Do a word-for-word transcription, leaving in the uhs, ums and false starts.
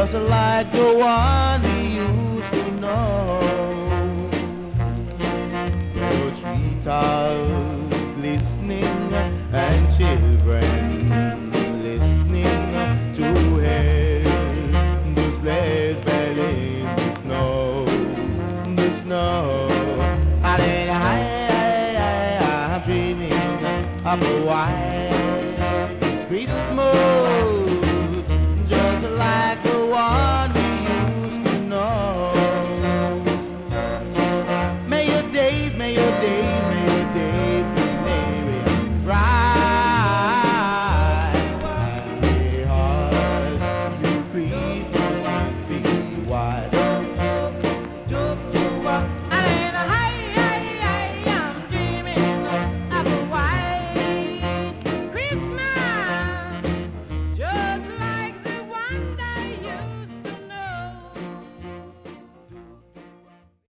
just like the one we used to know. The treetops listening and children listening to hear the sleighs belling the snow, the snow. And then I, I, I, I'm dreaming of a white